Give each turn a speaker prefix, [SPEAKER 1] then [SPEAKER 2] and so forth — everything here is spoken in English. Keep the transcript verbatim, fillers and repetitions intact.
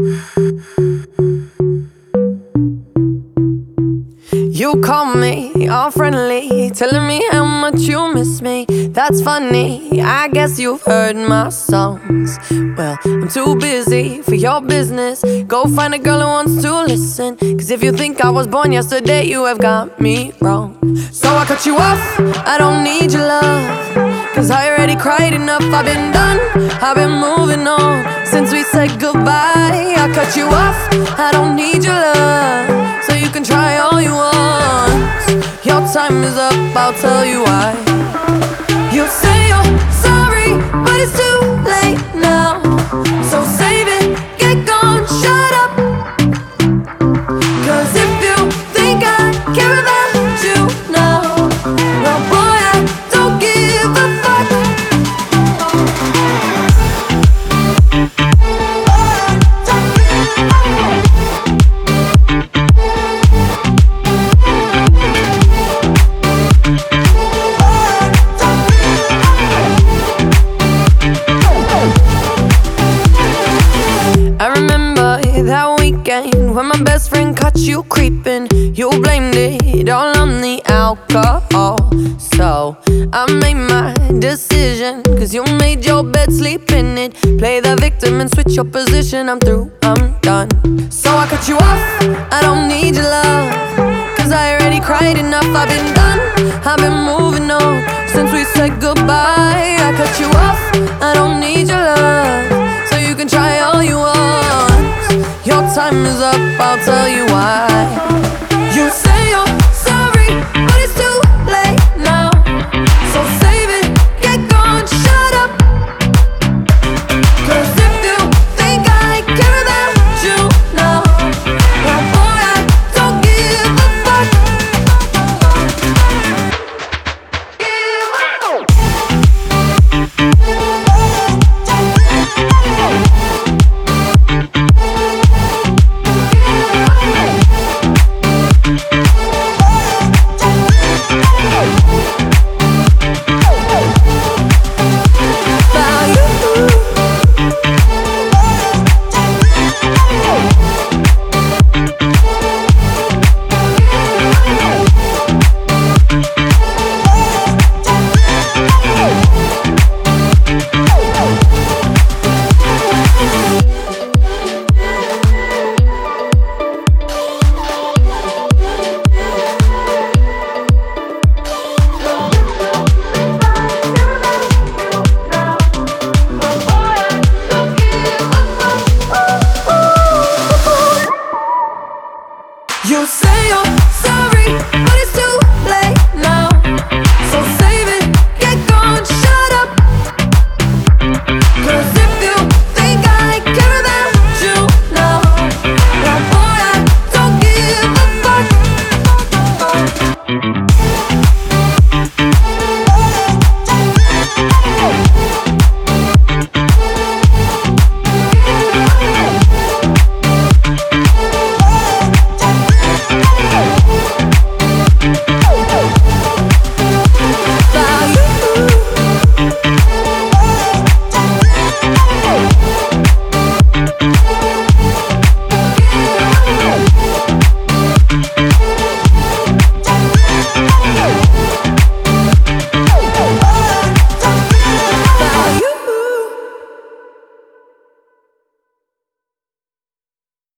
[SPEAKER 1] You call me all friendly, telling me how much you miss me. That's funny, I guess you've heard my songs. Well, I'm too busy for your business. Go find a girl who wants to listen. Cause if you think I was born yesterday, you have got me wrong. So I cut you off, I don't need your love. Cause I already cried enough, I've been done, I've been moving on since we said goodbye. I cut you off, I don't need your love. So you can try all you want. Your time is up, I'll tell you why. You say you're sorry, but it's too late now. So save it, get gone, shut up. Cause if you think I care about you now, well boy, I don't give a fuck. I remember that weekend when my best friend caught you creeping. You blamed it all on the alcohol. So I made my decision, cause you made your bed, sleep in it. Play the victim and switch your position. I'm through, I'm done. So I cut you off, I don't need your love. Cause I already cried enough, I've been done, I've been moving on since we said goodbye. I cut you off, I don't need your love. So you can try all you want. Your time is up, I'll tell you why.